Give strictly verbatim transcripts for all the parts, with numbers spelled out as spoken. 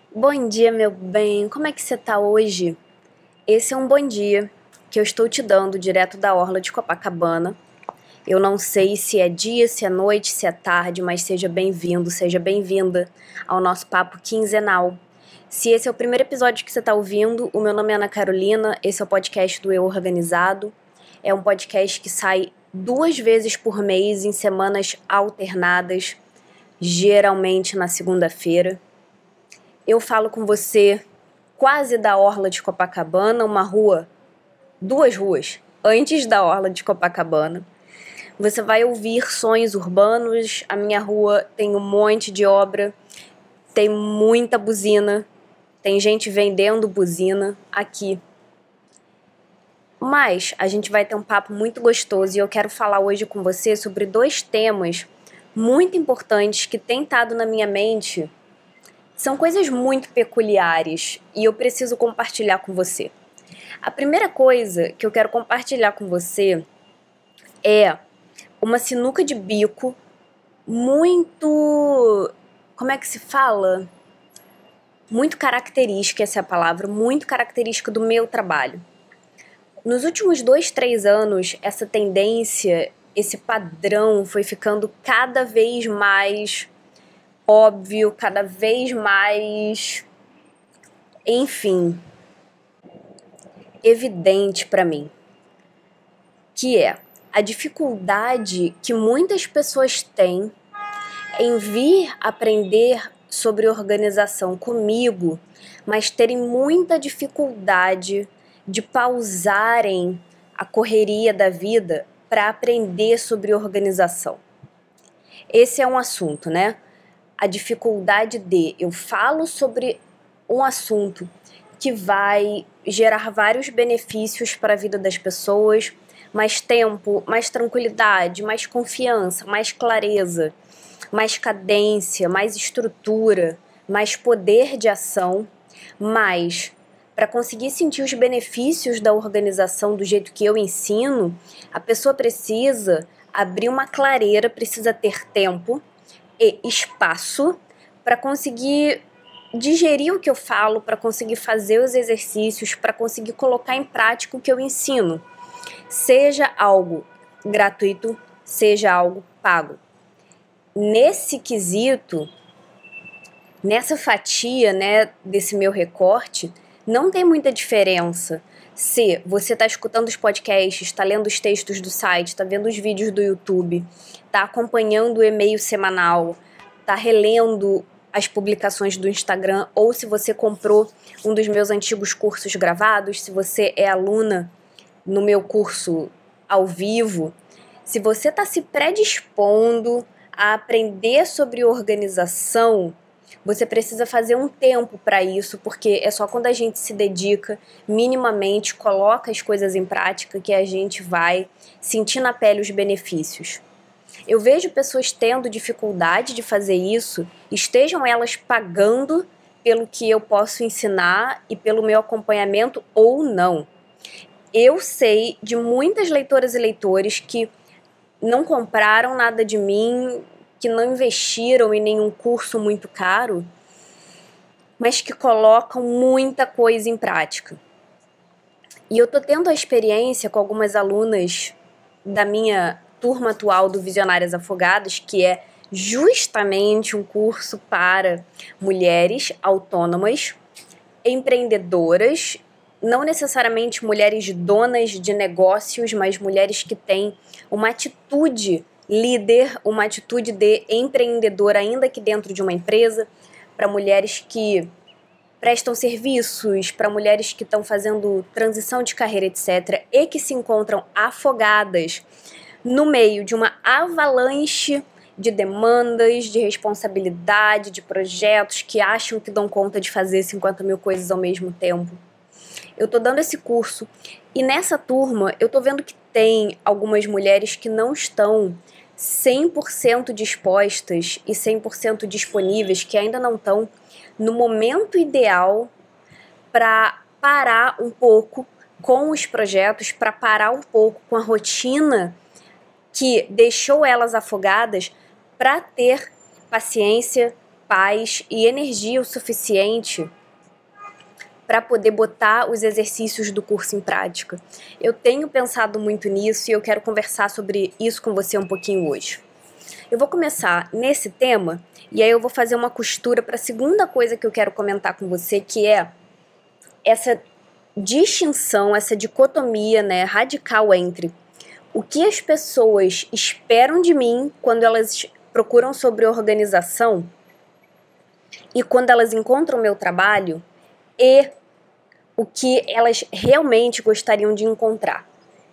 Bom dia, meu bem. Como é que você tá hoje? Esse é um bom dia que eu estou te dando direto da orla de Copacabana. Eu não sei se é dia, se é noite, se é tarde, mas seja bem-vindo, seja bem-vinda ao nosso papo quinzenal. Se esse é o primeiro episódio que você está ouvindo, o meu nome é Ana Carolina, esse é o podcast do Eu Organizado. É um podcast que sai duas vezes por mês em semanas alternadas, geralmente na segunda-feira. Eu falo com você quase da orla de Copacabana, uma rua, duas ruas, antes da orla de Copacabana. Você vai ouvir sonhos urbanos, a minha rua tem um monte de obra, tem muita buzina, tem gente vendendo buzina aqui. Mas a gente vai ter um papo muito gostoso e eu quero falar hoje com você sobre dois temas muito importantes que têm estado na minha mente. São coisas muito peculiares e eu preciso compartilhar com você. A primeira coisa que eu quero compartilhar com você é uma sinuca de bico muito... Como é que se fala? Muito característica, essa é a palavra, muito característica do meu trabalho. Nos últimos dois, três anos, essa tendência, esse padrão foi ficando cada vez mais óbvio, cada vez mais, enfim, evidente para mim, que é a dificuldade que muitas pessoas têm em vir aprender sobre organização comigo, mas terem muita dificuldade de pausarem a correria da vida para aprender sobre organização. Esse é um assunto, né? A dificuldade de eu falo sobre um assunto que vai gerar vários benefícios para a vida das pessoas, mais tempo, mais tranquilidade, mais confiança, mais clareza, mais cadência, mais estrutura, mais poder de ação, mas para conseguir sentir os benefícios da organização do jeito que eu ensino, a pessoa precisa abrir uma clareira, precisa ter tempo e espaço para conseguir digerir o que eu falo, para conseguir fazer os exercícios, para conseguir colocar em prática o que eu ensino. Seja algo gratuito, seja algo pago. Nesse quesito, nessa fatia, né, desse meu recorte, não tem muita diferença se você está escutando os podcasts, está lendo os textos do site, está vendo os vídeos do YouTube, está acompanhando o e-mail semanal, está relendo as publicações do Instagram, ou se você comprou um dos meus antigos cursos gravados, se você é aluna no meu curso ao vivo, se você está se predispondo a aprender sobre organização, você precisa fazer um tempo para isso, porque é só quando a gente se dedica minimamente, coloca as coisas em prática, que a gente vai sentir na pele os benefícios. Eu vejo pessoas tendo dificuldade de fazer isso, estejam elas pagando pelo que eu posso ensinar e pelo meu acompanhamento ou não. Eu sei de muitas leitoras e leitores que não compraram nada de mim, que não investiram em nenhum curso muito caro, mas que colocam muita coisa em prática. E eu tô tendo a experiência com algumas alunas da minha turma atual do Visionárias Afogadas, que é justamente um curso para mulheres autônomas, empreendedoras, não necessariamente mulheres donas de negócios, mas mulheres que têm uma atitude líder, uma atitude de empreendedor, ainda que dentro de uma empresa, para mulheres que prestam serviços, para mulheres que estão fazendo transição de carreira, etcétera, e que se encontram afogadas no meio de uma avalanche de demandas, de responsabilidade, de projetos que acham que dão conta de fazer cinquenta mil coisas ao mesmo tempo. Eu tô dando esse curso e nessa turma eu tô vendo que tem algumas mulheres que não estão cem por cento dispostas e cem por cento disponíveis, que ainda não estão no momento ideal para parar um pouco com os projetos, para parar um pouco com a rotina que deixou elas afogadas, para ter paciência, paz e energia o suficiente para poder botar os exercícios do curso em prática. Eu tenho pensado muito nisso e eu quero conversar sobre isso com você um pouquinho hoje. Eu vou começar nesse tema e aí eu vou fazer uma costura para a segunda coisa que eu quero comentar com você, que é essa distinção, essa dicotomia, né, radical entre o que as pessoas esperam de mim quando elas procuram sobre organização e quando elas encontram o meu trabalho e o que elas realmente gostariam de encontrar.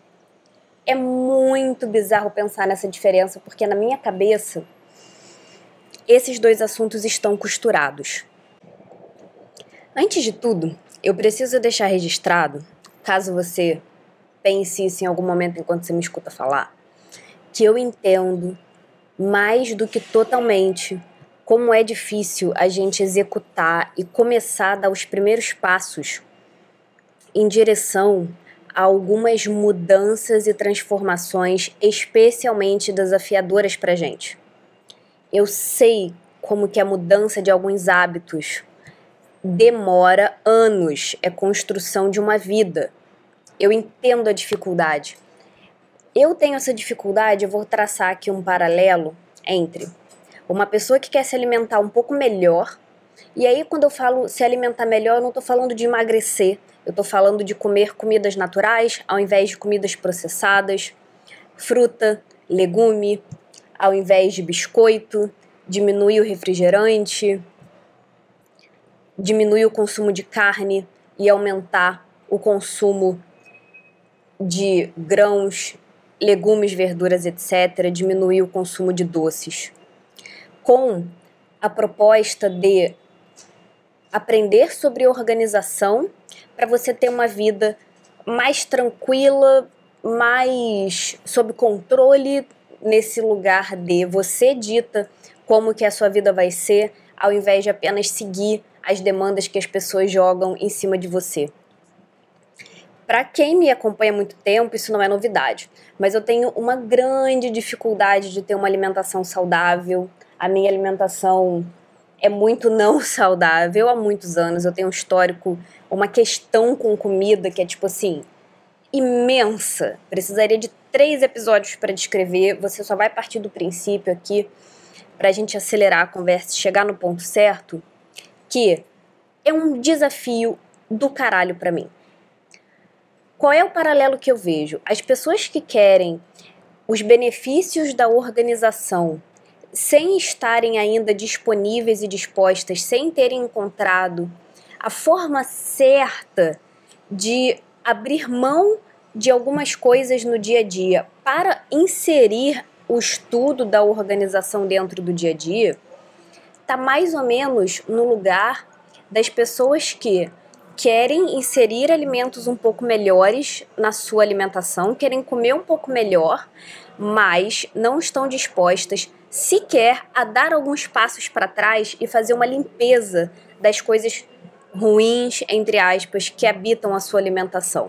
É muito bizarro pensar nessa diferença, porque na minha cabeça esses dois assuntos estão costurados. Antes de tudo, eu preciso deixar registrado, caso você pense isso em algum momento enquanto você me escuta falar, que eu entendo mais do que totalmente como é difícil a gente executar e começar a dar os primeiros passos em direção a algumas mudanças e transformações especialmente desafiadoras para a gente. Eu sei como que a mudança de alguns hábitos demora anos, é construção de uma vida. Eu entendo a dificuldade. Eu tenho essa dificuldade, eu vou traçar aqui um paralelo entre uma pessoa que quer se alimentar um pouco melhor, e aí quando eu falo se alimentar melhor, eu não estou falando de emagrecer, eu estou falando de comer comidas naturais ao invés de comidas processadas, fruta, legume, ao invés de biscoito, diminuir o refrigerante, diminuir o consumo de carne e aumentar o consumo de grãos, legumes, verduras, etcétera, diminuir o consumo de doces. Com a proposta de aprender sobre organização para você ter uma vida mais tranquila, mais sob controle, nesse lugar de você dita como que a sua vida vai ser, ao invés de apenas seguir as demandas que as pessoas jogam em cima de você. Para quem me acompanha há muito tempo, isso não é novidade, mas eu tenho uma grande dificuldade de ter uma alimentação saudável. A minha alimentação é muito não saudável há muitos anos. Eu tenho um histórico, uma questão com comida que é tipo assim, imensa. Precisaria de três episódios para descrever. Você só vai partir do princípio aqui, para a gente acelerar a conversa e chegar no ponto certo, que é um desafio do caralho para mim. Qual é o paralelo que eu vejo? As pessoas que querem os benefícios da organização sem estarem ainda disponíveis e dispostas, sem terem encontrado a forma certa de abrir mão de algumas coisas no dia a dia para inserir o estudo da organização dentro do dia a dia, está mais ou menos no lugar das pessoas que querem inserir alimentos um pouco melhores na sua alimentação, querem comer um pouco melhor, mas não estão dispostas sequer a dar alguns passos para trás e fazer uma limpeza das coisas ruins, entre aspas, que habitam a sua alimentação.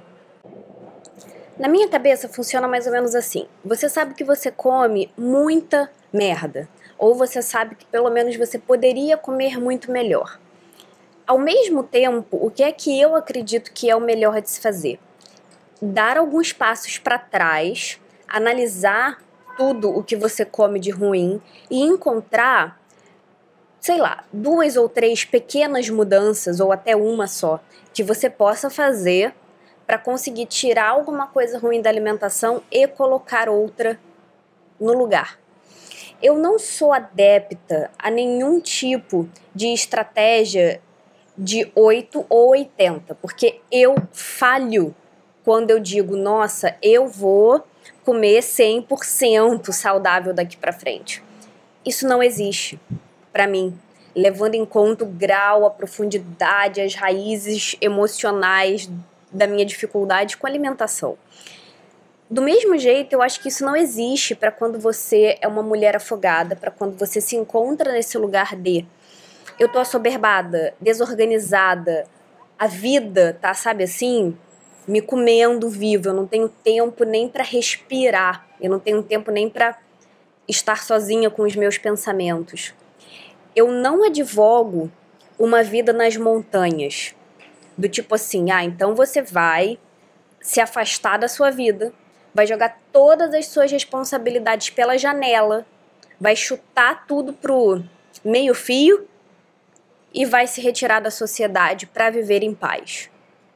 Na minha cabeça funciona mais ou menos assim. Você sabe que você come muita merda, ou você sabe que pelo menos você poderia comer muito melhor. Ao mesmo tempo, o que é que eu acredito que é o melhor de se fazer? Dar alguns passos para trás, analisar tudo o que você come de ruim e encontrar, sei lá, duas ou três pequenas mudanças, ou até uma só, que você possa fazer para conseguir tirar alguma coisa ruim da alimentação e colocar outra no lugar. Eu não sou adepta a nenhum tipo de estratégia de oito ou oitenta, porque eu falho quando eu digo, nossa, eu vou comer cem por cento saudável daqui para frente. Isso não existe para mim, levando em conta o grau, a profundidade, as raízes emocionais da minha dificuldade com a alimentação. Do mesmo jeito, eu acho que isso não existe para quando você é uma mulher afogada, para quando você se encontra nesse lugar de eu tô assoberbada, desorganizada, a vida tá, sabe assim, me comendo vivo, eu não tenho tempo nem para respirar, eu não tenho tempo nem para estar sozinha com os meus pensamentos. eu não advogo uma vida nas montanhas. Do tipo assim, ah, então você vai se afastar da sua vida, vai jogar todas as suas responsabilidades pela janela, vai chutar tudo pro meio fio e vai se retirar da sociedade para viver em paz.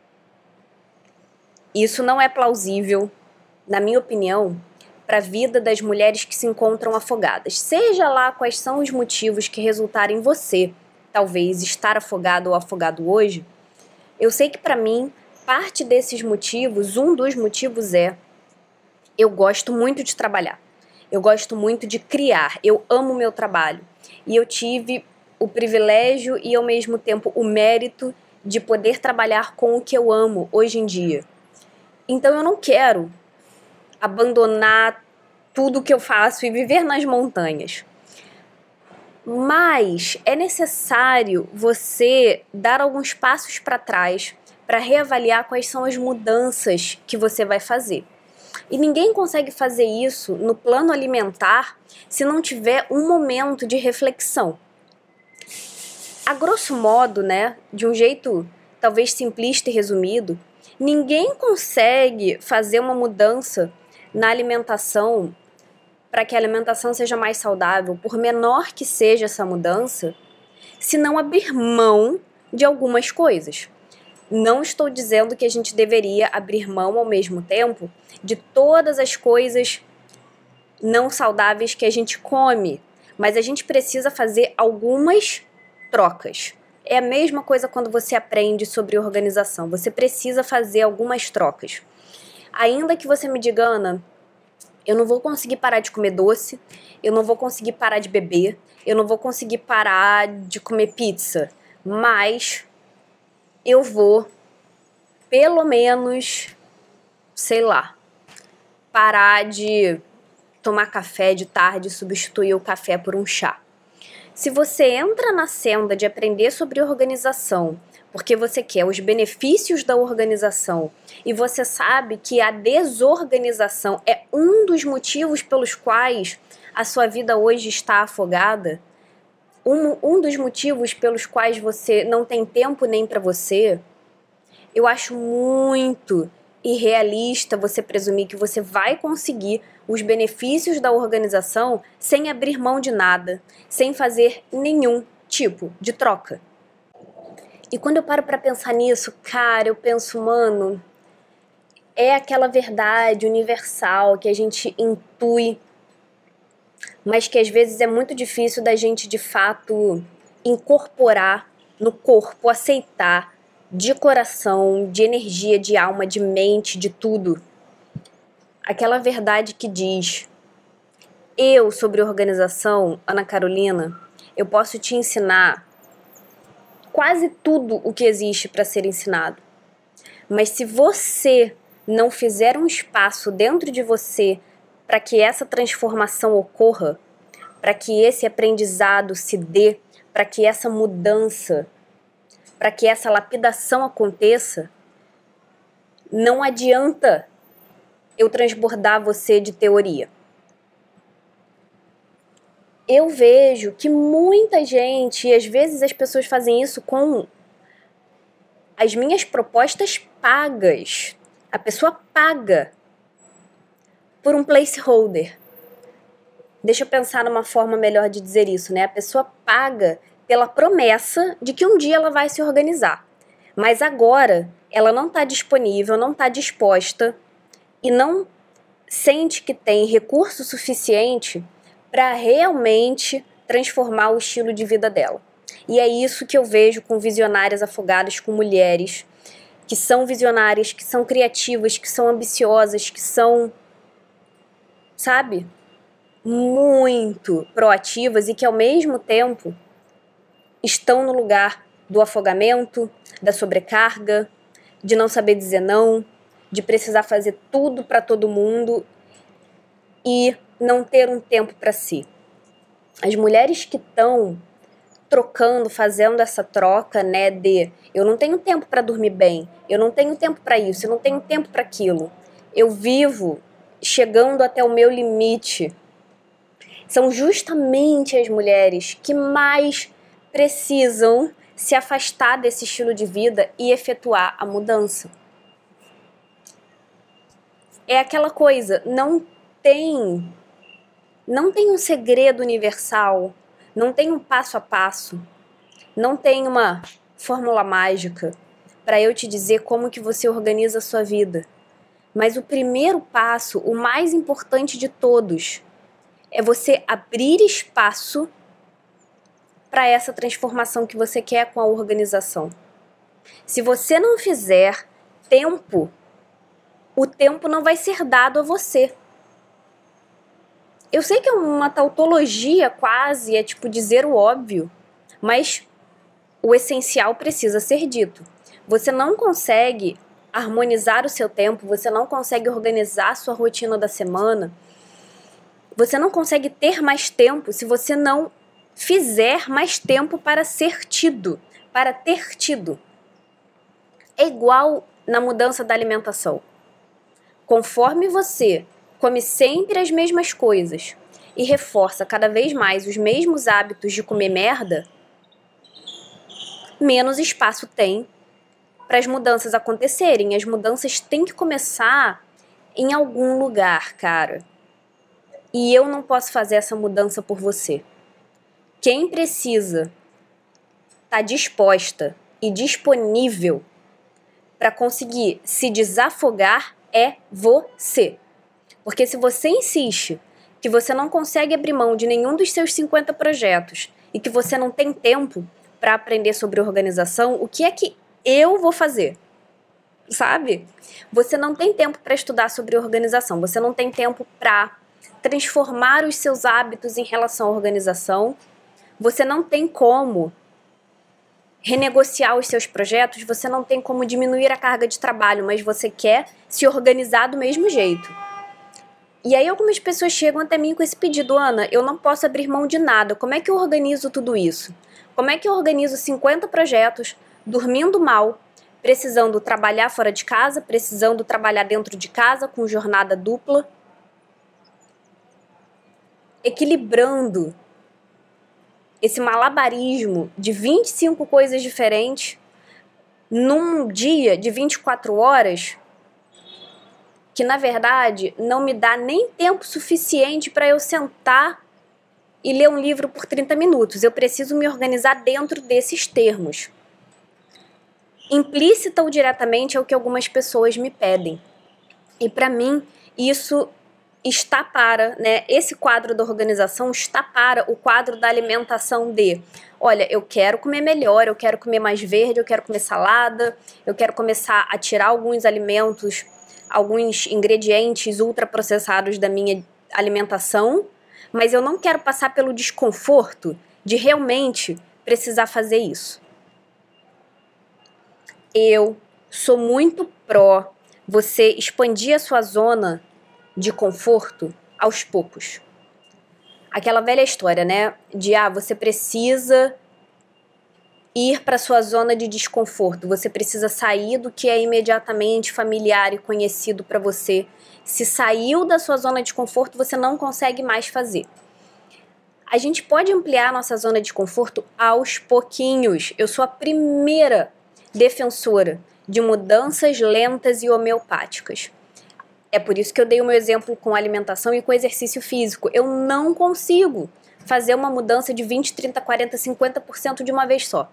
Isso não é plausível, na minha opinião, para a vida das mulheres que se encontram afogadas. Seja lá quais são os motivos que resultaram em você, talvez, estar afogado ou afogado hoje, eu sei que para mim, parte desses motivos, um dos motivos é: eu gosto muito de trabalhar, eu gosto muito de criar, eu amo o meu trabalho. E eu tive o privilégio e, ao mesmo tempo, o mérito de poder trabalhar com o que eu amo hoje em dia. Então eu não quero abandonar tudo que eu faço e viver nas montanhas. Mas é necessário você dar alguns passos para trás para reavaliar quais são as mudanças que você vai fazer. E ninguém consegue fazer isso no plano alimentar se não tiver um momento de reflexão. A grosso modo, né, de um jeito talvez simplista e resumido, ninguém consegue fazer uma mudança na alimentação para que a alimentação seja mais saudável, por menor que seja essa mudança, se não abrir mão de algumas coisas. Não estou dizendo que a gente deveria abrir mão ao mesmo tempo de todas as coisas não saudáveis que a gente come, mas a gente precisa fazer algumas trocas. É a mesma coisa quando você aprende sobre organização. Você precisa fazer algumas trocas. Ainda que você me diga, Ana, eu não vou conseguir parar de comer doce, eu não vou conseguir parar de beber, eu não vou conseguir parar de comer pizza, mas eu vou, pelo menos, sei lá, parar de tomar café de tarde e substituir o café por um chá. Se você entra na senda de aprender sobre organização, porque você quer os benefícios da organização e você sabe que a desorganização é um dos motivos pelos quais a sua vida hoje está afogada, um, um dos motivos pelos quais você não tem tempo nem para você, eu acho muito irrealista você presumir que você vai conseguir os benefícios da organização sem abrir mão de nada, sem fazer nenhum tipo de troca. E quando eu paro para pensar nisso, cara, eu penso, mano, é aquela verdade universal que a gente intui, mas que às vezes é muito difícil da gente de fato incorporar no corpo, aceitar, de coração, de energia, de alma, de mente, de tudo. Aquela verdade que diz: eu, sobre organização, Ana Carolina, eu posso te ensinar quase tudo o que existe para ser ensinado. Mas se você não fizer um espaço dentro de você para que essa transformação ocorra, para que esse aprendizado se dê, para que essa mudança, para que essa lapidação aconteça, não adianta eu transbordar você de teoria. Eu vejo que muita gente, e às vezes as pessoas fazem isso com as minhas propostas pagas. A pessoa paga por um placeholder. Deixa eu pensar numa forma melhor de dizer isso, né? A pessoa paga pela promessa de que um dia ela vai se organizar. Mas agora ela não está disponível, não está disposta e não sente que tem recurso suficiente para realmente transformar o estilo de vida dela. E é isso que eu vejo com visionárias afogadas, com mulheres que são visionárias, que são criativas, que são ambiciosas, que são, sabe, muito proativas e que ao mesmo tempo estão no lugar do afogamento, da sobrecarga, de não saber dizer não, de precisar fazer tudo para todo mundo e não ter um tempo para si. As mulheres que estão trocando, fazendo essa troca, né, de eu não tenho tempo para dormir bem, eu não tenho tempo para isso, eu não tenho tempo para aquilo, eu vivo chegando até o meu limite, são justamente as mulheres que mais precisam se afastar desse estilo de vida e efetuar a mudança. É aquela coisa, não tem, não tem um segredo universal, não tem um passo a passo, não tem uma fórmula mágica para eu te dizer como que você organiza a sua vida. Mas o primeiro passo, o mais importante de todos, é você abrir espaço para essa transformação que você quer com a organização. Se você não fizer tempo, o tempo não vai ser dado a você. Eu sei que é uma tautologia quase, é tipo dizer o óbvio, mas o essencial precisa ser dito. Você não consegue harmonizar o seu tempo, você não consegue organizar a sua rotina da semana, você não consegue ter mais tempo se você não fizer mais tempo para ser tido, para ter tido. É igual na mudança da alimentação. Conforme você come sempre as mesmas coisas e reforça cada vez mais os mesmos hábitos de comer merda, menos espaço tem para as mudanças acontecerem. As mudanças têm que começar em algum lugar, cara. E eu não posso fazer essa mudança por você. Quem precisa estar disposta e disponível para conseguir se desafogar é você. Porque se você insiste que você não consegue abrir mão de nenhum dos seus cinquenta projetos e que você não tem tempo para aprender sobre organização, o que é que eu vou fazer? Sabe? Você não tem tempo para estudar sobre organização, você não tem tempo para transformar os seus hábitos em relação à organização, você não tem como renegociar os seus projetos, você não tem como diminuir a carga de trabalho, mas você quer se organizar do mesmo jeito. E aí algumas pessoas chegam até mim com esse pedido: Ana, eu não posso abrir mão de nada, como é que eu organizo tudo isso? Como é que eu organizo cinquenta projetos, dormindo mal, precisando trabalhar fora de casa, precisando trabalhar dentro de casa, com jornada dupla, equilibrando esse malabarismo de vinte e cinco coisas diferentes num dia de vinte e quatro horas, que na verdade não me dá nem tempo suficiente para eu sentar e ler um livro por trinta minutos. Eu preciso me organizar dentro desses termos. Implícita ou diretamente é o que algumas pessoas me pedem. E para mim, isso está para, né, esse quadro da organização está para o quadro da alimentação de, olha, eu quero comer melhor, eu quero comer mais verde, eu quero comer salada, eu quero começar a tirar alguns alimentos, alguns ingredientes ultraprocessados da minha alimentação, mas eu não quero passar pelo desconforto de realmente precisar fazer isso. Eu sou muito pró você expandir a sua zona de conforto aos poucos. Aquela velha história, né? De, ah, você precisa ir para sua zona de desconforto. Você precisa sair do que é imediatamente familiar e conhecido para você. Se saiu da sua zona de conforto, você não consegue mais fazer. A gente pode ampliar a nossa zona de conforto aos pouquinhos. Eu sou a primeira defensora de mudanças lentas e homeopáticas. É por isso que eu dei o meu exemplo com alimentação e com exercício físico. Eu não consigo fazer uma mudança de vinte, trinta, quarenta, cinquenta por cento de uma vez só.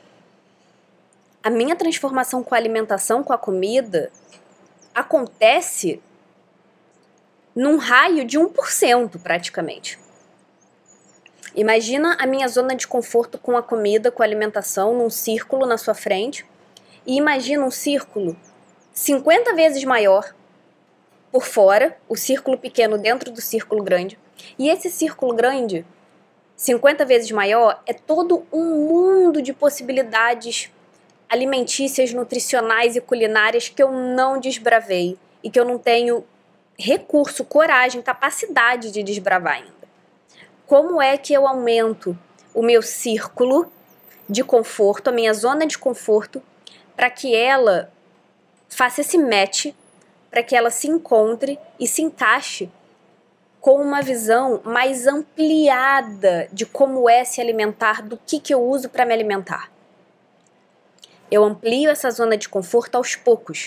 A minha transformação com a alimentação, com a comida, acontece num raio de um por cento praticamente. Imagina a minha zona de conforto com a comida, com a alimentação, num círculo na sua frente. E imagina um círculo cinquenta vezes maior por fora, o círculo pequeno dentro do círculo grande. E esse círculo grande, cinquenta vezes maior, é todo um mundo de possibilidades alimentícias, nutricionais e culinárias que eu não desbravei e que eu não tenho recurso, coragem, capacidade de desbravar ainda. Como é que eu aumento o meu círculo de conforto, a minha zona de conforto, para que ela faça esse match, para que ela se encontre e se encaixe com uma visão mais ampliada de como é se alimentar, do que, que eu uso para me alimentar. Eu amplio essa zona de conforto aos poucos,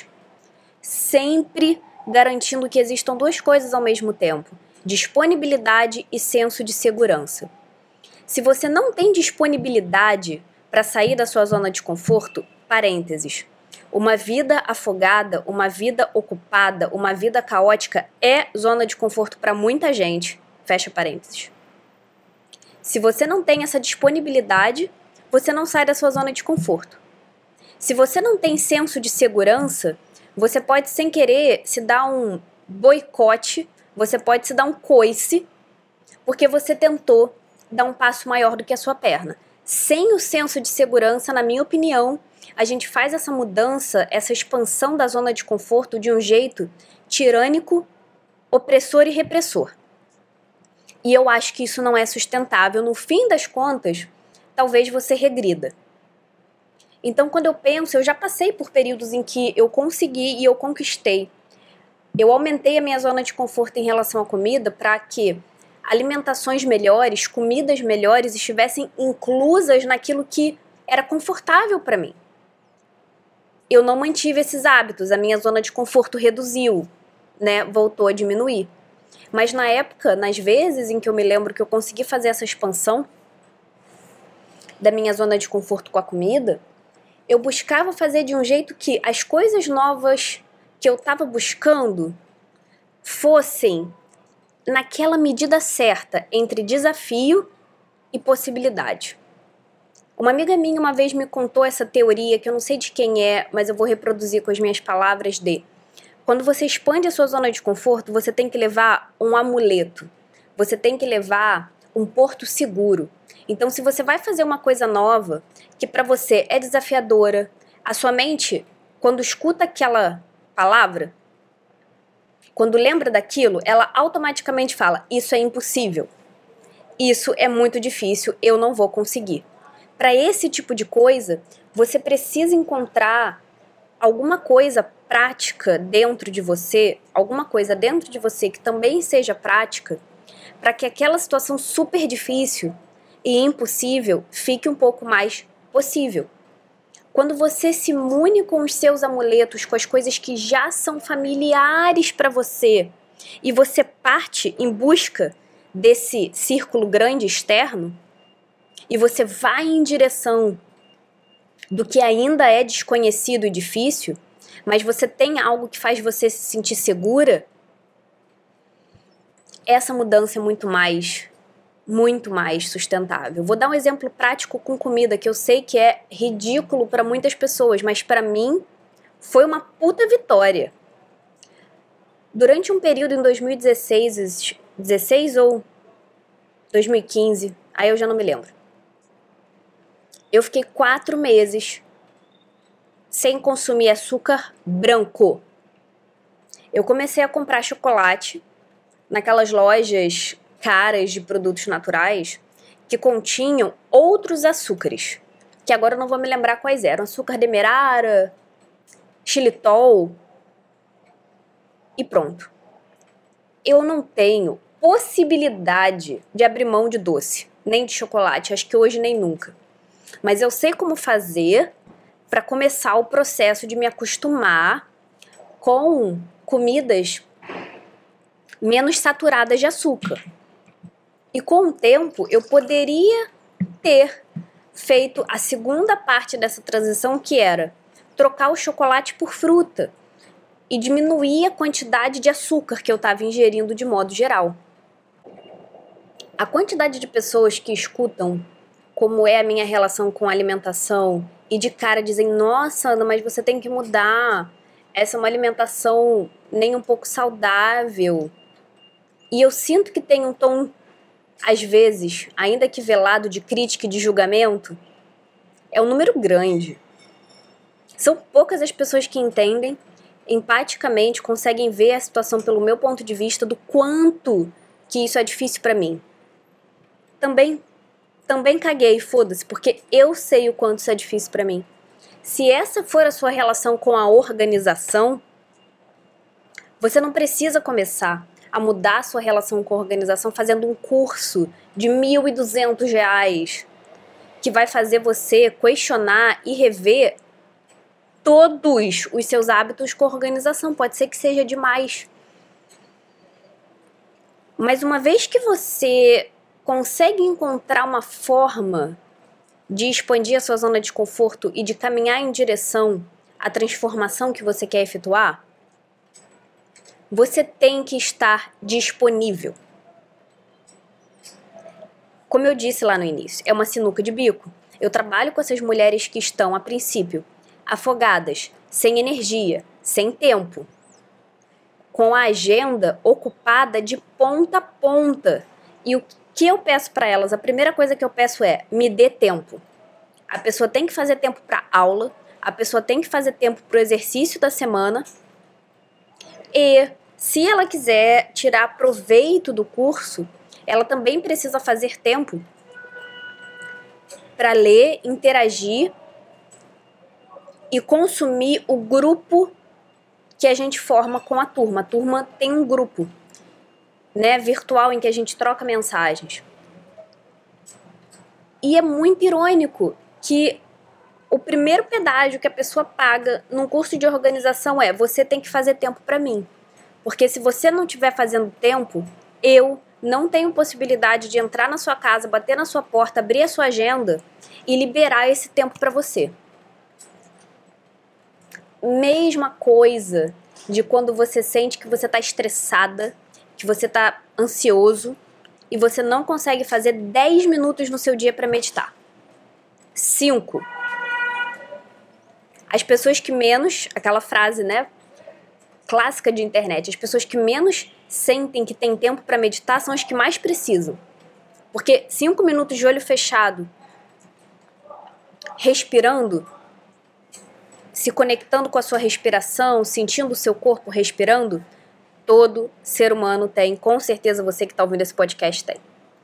sempre garantindo que existam duas coisas ao mesmo tempo: disponibilidade e senso de segurança. Se você não tem disponibilidade para sair da sua zona de conforto, parênteses, uma vida afogada, uma vida ocupada, uma vida caótica é zona de conforto para muita gente, fecha parênteses. Se você não tem essa disponibilidade, você não sai da sua zona de conforto. Se você não tem senso de segurança, você pode sem querer se dar um boicote, você pode se dar um coice, porque você tentou dar um passo maior do que a sua perna. Sem o senso de segurança, na minha opinião, a gente faz essa mudança, essa expansão da zona de conforto de um jeito tirânico, opressor e repressor. E eu acho que isso não é sustentável. No fim das contas, talvez você regrida. Então, quando eu penso, eu já passei por períodos em que eu consegui e eu conquistei. Eu aumentei a minha zona de conforto em relação à comida para que alimentações melhores, comidas melhores estivessem inclusas naquilo que era confortável para mim. Eu não mantive esses hábitos, a minha zona de conforto reduziu, né? Voltou a diminuir. Mas na época, nas vezes em que eu me lembro que eu consegui fazer essa expansão da minha zona de conforto com a comida, eu buscava fazer de um jeito que as coisas novas que eu estava buscando fossem naquela medida certa entre desafio e possibilidade. Uma amiga minha uma vez me contou essa teoria, que eu não sei de quem é, mas eu vou reproduzir com as minhas palavras, de: quando você expande a sua zona de conforto, você tem que levar um amuleto, você tem que levar um porto seguro. Então, se você vai fazer uma coisa nova, que para você é desafiadora, a sua mente, quando escuta aquela palavra, quando lembra daquilo, ela automaticamente fala: isso é impossível, isso é muito difícil, eu não vou conseguir. Para esse tipo de coisa, você precisa encontrar alguma coisa prática dentro de você, alguma coisa dentro de você que também seja prática, para que aquela situação super difícil e impossível fique um pouco mais possível. Quando você se mune com os seus amuletos, com as coisas que já são familiares para você, e você parte em busca desse círculo grande externo, e você vai em direção do que ainda é desconhecido e difícil, mas você tem algo que faz você se sentir segura, essa mudança é muito mais muito mais sustentável. Vou dar um exemplo prático com comida, que eu sei que é ridículo para muitas pessoas, mas para mim foi uma puta vitória. Durante um período em dois mil e dezesseis, dezesseis ou dois mil e quinze, aí eu já não me lembro, eu fiquei quatro meses sem consumir açúcar branco. Eu comecei a comprar chocolate naquelas lojas caras de produtos naturais que continham outros açúcares, que agora eu não vou me lembrar quais eram: açúcar demerara, xilitol, e pronto. Eu não tenho possibilidade de abrir mão de doce, nem de chocolate, acho que hoje nem nunca. Mas eu sei como fazer para começar o processo de me acostumar com comidas menos saturadas de açúcar. E com o tempo eu poderia ter feito a segunda parte dessa transição, que era trocar o chocolate por fruta e diminuir a quantidade de açúcar que eu estava ingerindo de modo geral. A quantidade de pessoas que escutam como é a minha relação com a alimentação e de cara dizem: nossa, Ana, mas você tem que mudar, essa é uma alimentação nem um pouco saudável. E eu sinto que tem um tom, às vezes, ainda que velado, de crítica e de julgamento. É um número grande. São poucas as pessoas que entendem, empaticamente, conseguem ver a situação pelo meu ponto de vista, do quanto que isso é difícil pra mim. Também, também caguei, foda-se, porque eu sei o quanto isso é difícil pra mim. Se essa for a sua relação com a organização, você não precisa começar. a mudar a sua relação com a organização fazendo um curso de mil e duzentos reais que vai fazer você questionar e rever todos os seus hábitos com a organização. Pode ser que seja demais. Mas uma vez que você consegue encontrar uma forma de expandir a sua zona de conforto e de caminhar em direção à transformação que você quer efetuar, você tem que estar disponível. Como eu disse lá no início, é uma sinuca de bico. Eu trabalho com essas mulheres que estão, a princípio, afogadas, sem energia, sem tempo, com a agenda ocupada de ponta a ponta. E o que eu peço para elas? A primeira coisa que eu peço é, me dê tempo. A pessoa tem que fazer tempo para aula, a pessoa tem que fazer tempo para o exercício da semana e, se ela quiser tirar proveito do curso, ela também precisa fazer tempo para ler, interagir e consumir o grupo que a gente forma com a turma. A turma tem um grupo, né, virtual em que a gente troca mensagens. E é muito irônico que o primeiro pedágio que a pessoa paga num curso de organização é: você tem que fazer tempo para mim. Porque se você não estiver fazendo tempo, eu não tenho possibilidade de entrar na sua casa, bater na sua porta, abrir a sua agenda e liberar esse tempo para você. Mesma coisa de quando você sente que você está estressada, que você está ansioso e você não consegue fazer dez minutos no seu dia para meditar. cinco. As pessoas que menos, aquela frase, né, clássica de internet, as pessoas que menos sentem que tem tempo para meditar são as que mais precisam. Porque cinco minutos de olho fechado, respirando, se conectando com a sua respiração, sentindo o seu corpo respirando, todo ser humano tem, com certeza você que está ouvindo esse podcast tem.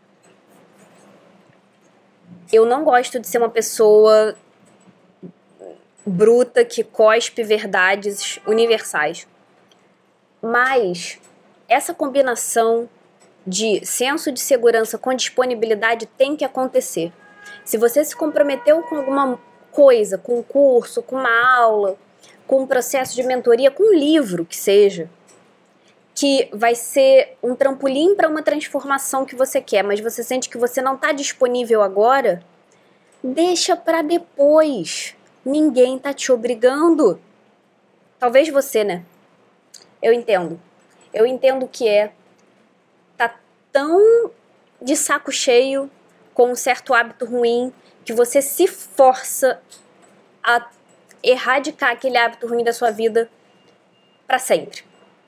Eu não gosto de ser uma pessoa bruta que cospe verdades universais. Mas essa combinação de senso de segurança com disponibilidade tem que acontecer. Se você se comprometeu com alguma coisa, com um curso, com uma aula, com um processo de mentoria, com um livro que seja, que vai ser um trampolim para uma transformação que você quer, mas você sente que você não está disponível agora, deixa para depois. Ninguém tá te obrigando. Talvez você, né? Eu entendo. Eu entendo que é tá tão de saco cheio com um certo hábito ruim que você se força a erradicar aquele hábito ruim da sua vida para sempre.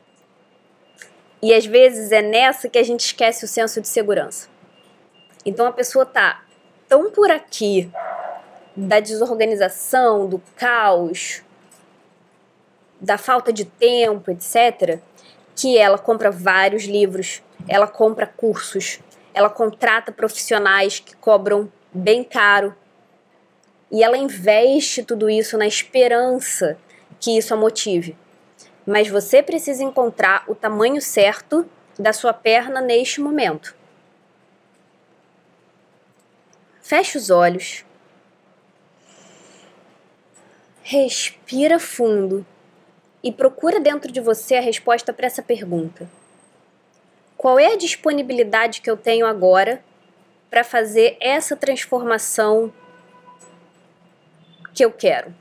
E às vezes é nessa que a gente esquece o senso de segurança. Então a pessoa tá tão por aqui da desorganização, do caos, da falta de tempo, etcétera, que ela compra vários livros, ela compra cursos, ela contrata profissionais que cobram bem caro e ela investe tudo isso na esperança que isso a motive. Mas você precisa encontrar o tamanho certo da sua perna neste momento. Feche os olhos. Respira fundo e procura dentro de você a resposta para essa pergunta. Qual é a disponibilidade que eu tenho agora para fazer essa transformação que eu quero?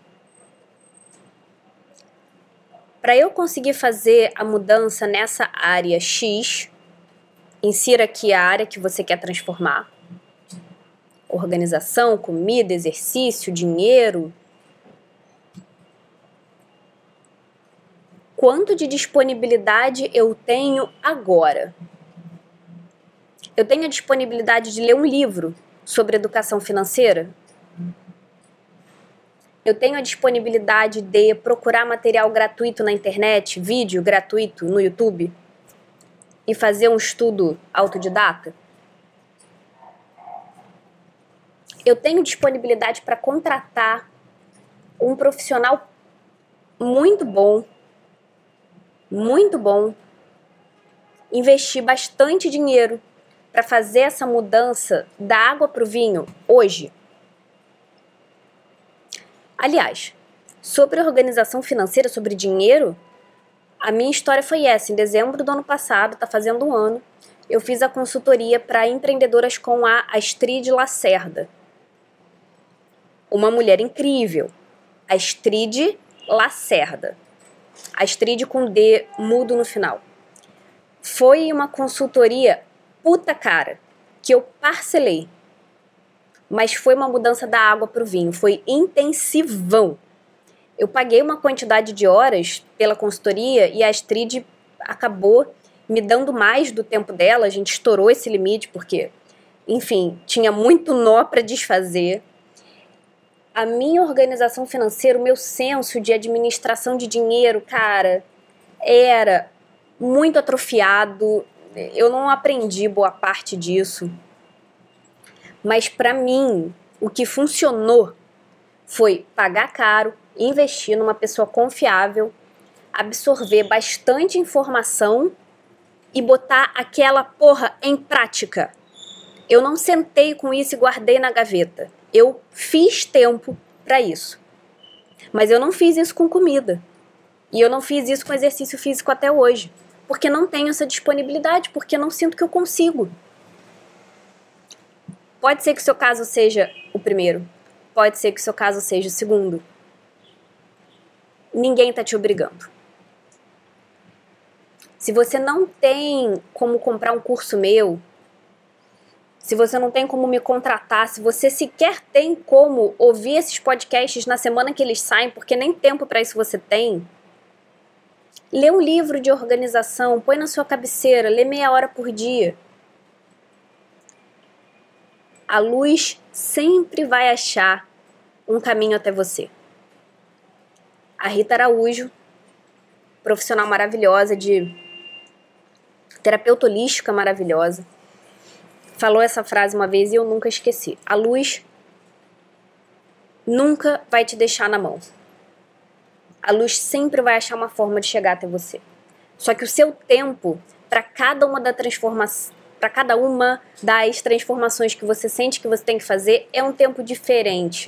Para eu conseguir fazer a mudança nessa área X, insira aqui a área que você quer transformar. Organização, comida, exercício, dinheiro. Quanto de disponibilidade eu tenho agora? Eu tenho a disponibilidade de ler um livro sobre educação financeira? Eu tenho a disponibilidade de procurar material gratuito na internet, vídeo gratuito no YouTube e fazer um estudo autodidata? Eu tenho disponibilidade para contratar um profissional muito bom, muito bom, investi bastante dinheiro para fazer essa mudança da água para o vinho hoje? Aliás, sobre organização financeira, sobre dinheiro, a minha história foi essa. Em dezembro do ano passado, tá fazendo um ano, eu fiz a consultoria para empreendedoras com a Astrid Lacerda. Uma mulher incrível. Astrid Lacerda. Astrid com D mudo no final. Foi uma consultoria puta cara, que eu parcelei. Mas foi uma mudança da água para o vinho. Foi intensivão. Eu paguei uma quantidade de horas pela consultoria e a Astrid acabou me dando mais do tempo dela. A gente estourou esse limite porque, enfim, tinha muito nó para desfazer. A minha organização financeira, o meu senso de administração de dinheiro, cara, era muito atrofiado. Eu não aprendi boa parte disso. Mas para mim, o que funcionou foi pagar caro, investir numa pessoa confiável, absorver bastante informação e botar aquela porra em prática. Eu não sentei com isso e guardei na gaveta. Eu fiz tempo para isso. Mas eu não fiz isso com comida. E eu não fiz isso com exercício físico até hoje. Porque não tenho essa disponibilidade, porque não sinto que eu consigo. Pode ser que o seu caso seja o primeiro. Pode ser que o seu caso seja o segundo. Ninguém está te obrigando. Se você não tem como comprar um curso meu, se você não tem como me contratar, se você sequer tem como ouvir esses podcasts na semana que eles saem, porque nem tempo para isso você tem, lê um livro de organização, põe na sua cabeceira, lê meia hora por dia. A luz sempre vai achar um caminho até você. A Rita Araújo, profissional maravilhosa, de terapeuta holística maravilhosa, falou essa frase uma vez e eu nunca esqueci. A luz nunca vai te deixar na mão. A luz sempre vai achar uma forma de chegar até você. Só que o seu tempo para cada uma da transformação, para cada uma das transformações que você sente que você tem que fazer é um tempo diferente.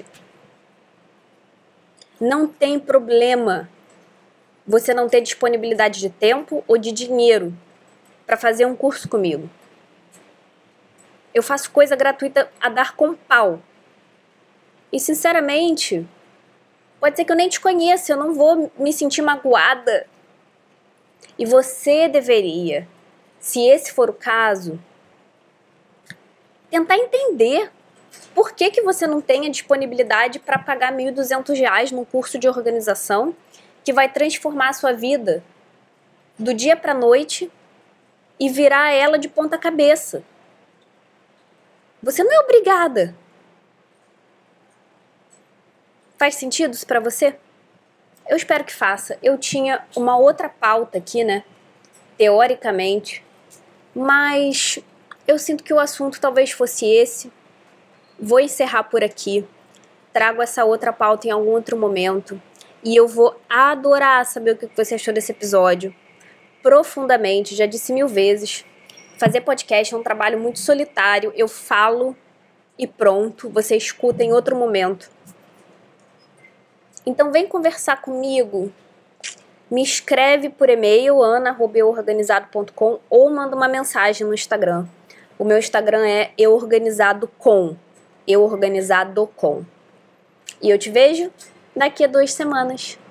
Não tem problema você não ter disponibilidade de tempo ou de dinheiro para fazer um curso comigo. Eu faço coisa gratuita a dar com pau. E, sinceramente, pode ser que eu nem te conheça, eu não vou me sentir magoada. E você deveria, se esse for o caso, tentar entender por que que você não tem a disponibilidade para pagar mil e duzentos reais num curso de organização que vai transformar a sua vida do dia para a noite e virar ela de ponta cabeça. Você não é obrigada. Faz sentido isso pra você? Eu espero que faça. Eu tinha uma outra pauta aqui, né? Teoricamente. Mas eu sinto que o assunto talvez fosse esse. Vou encerrar por aqui. Trago essa outra pauta em algum outro momento. E eu vou adorar saber o que você achou desse episódio. Profundamente, já disse mil vezes. Fazer podcast é um trabalho muito solitário. Eu falo e pronto. Você escuta em outro momento. Então vem conversar comigo. Me escreve por e-mail ana arroba eu organizado ponto com ou manda uma mensagem no Instagram. O meu Instagram é euorganizadocom. euorganizadocom. E eu te vejo daqui a duas semanas.